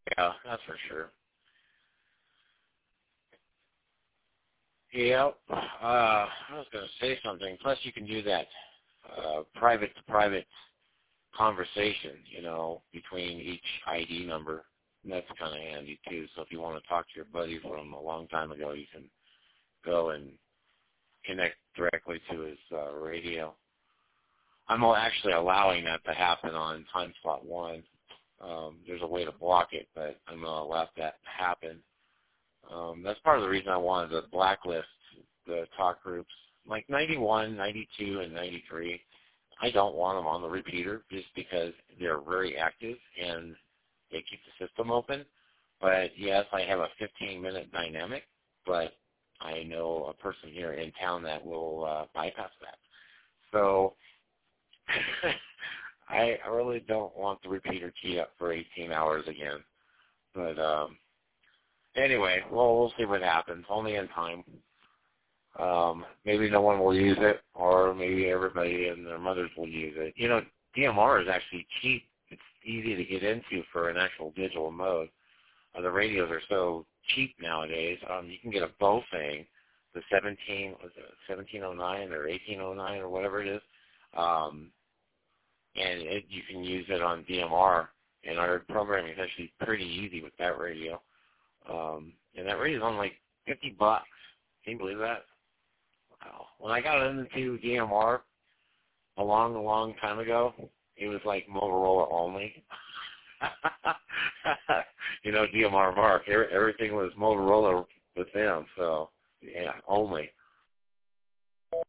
Yeah, that's for sure. Yep. I was going to say something. Plus, you can do that private-to-private conversation, between each ID number. And that's kind of handy, too. So if you want to talk to your buddy from a long time ago, you can go and connect directly to his radio. I'm actually allowing that to happen on time slot 1. There's a way to block it, but I'm going to allow that to happen. That's part of the reason I wanted to blacklist the talk groups. Like 91, 92, and 93, I don't want them on the repeater just because they're very active and they keep the system open. But yes, I have a 15-minute dynamic, but I know a person here in town that will bypass that. So I really don't want the repeater keyed up for 18 hours again. But anyway, well, we'll see what happens. Only in time. Maybe no one will use it, or maybe everybody and their mothers will use it. DMR is actually cheap. It's easy to get into for an actual digital mode. The radios are so cheap nowadays. You can get a Baofeng, the 1709 or 1809 or whatever it is, and you can use it on DMR. And our programming is actually pretty easy with that radio. And that radio is on like $50. Can you believe that? Wow. When I got into DMR a long time ago, it was like Motorola only. DMR Mark, everything was Motorola with them, so yeah, only.